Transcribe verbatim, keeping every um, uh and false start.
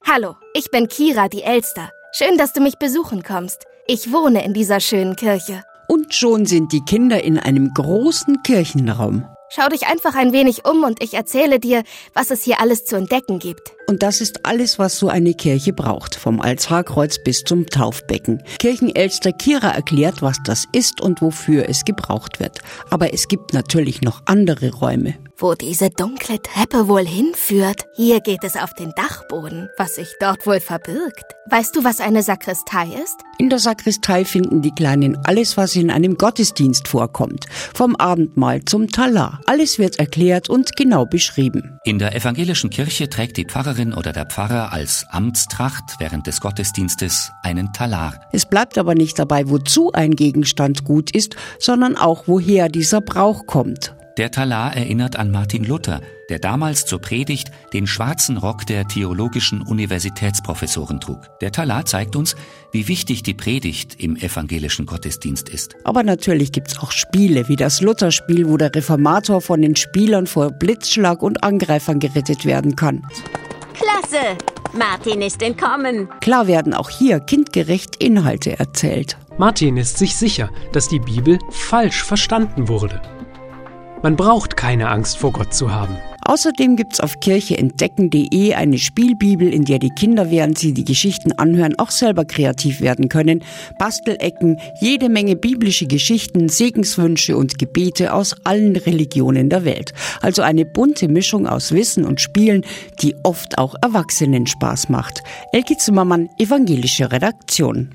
Hallo, ich bin Kira, die Elster. Schön, dass du mich besuchen kommst. Ich wohne in dieser schönen Kirche. Und schon sind die Kinder in einem großen Kirchenraum. Schau dich einfach ein wenig um und ich erzähle dir, was es hier alles zu entdecken gibt. Und das ist alles, was so eine Kirche braucht, vom Altarkreuz bis zum Taufbecken. Kirchenältester Kira erklärt, was das ist und wofür es gebraucht wird. Aber es gibt natürlich noch andere Räume. Wo diese dunkle Treppe wohl hinführt? Hier geht es auf den Dachboden. Was sich dort wohl verbirgt? Weißt du, was eine Sakristei ist? In der Sakristei finden die Kleinen alles, was in einem Gottesdienst vorkommt. Vom Abendmahl zum Talar. Alles wird erklärt und genau beschrieben. In der evangelischen Kirche trägt die Pfarrerin oder der Pfarrer als Amtstracht während des Gottesdienstes einen Talar. Es bleibt aber nicht dabei, wozu ein Gegenstand gut ist, sondern auch, woher dieser Brauch kommt. Der Talar erinnert an Martin Luther, der damals zur Predigt den schwarzen Rock der theologischen Universitätsprofessoren trug. Der Talar zeigt uns, wie wichtig die Predigt im evangelischen Gottesdienst ist. Aber natürlich gibt's auch Spiele, wie das Lutherspiel, wo der Reformator von den Spielern vor Blitzschlag und Angreifern gerettet werden kann. Klasse! Martin ist entkommen. Klar werden auch hier kindgerecht Inhalte erzählt. Martin ist sich sicher, dass die Bibel falsch verstanden wurde. Man braucht keine Angst vor Gott zu haben. Außerdem gibt's auf kircheentdecken punkt de eine Spielbibel, in der die Kinder, während sie die Geschichten anhören, auch selber kreativ werden können. Bastelecken, jede Menge biblische Geschichten, Segenswünsche und Gebete aus allen Religionen der Welt. Also eine bunte Mischung aus Wissen und Spielen, die oft auch Erwachsenen Spaß macht. Elke Zimmermann, evangelische Redaktion.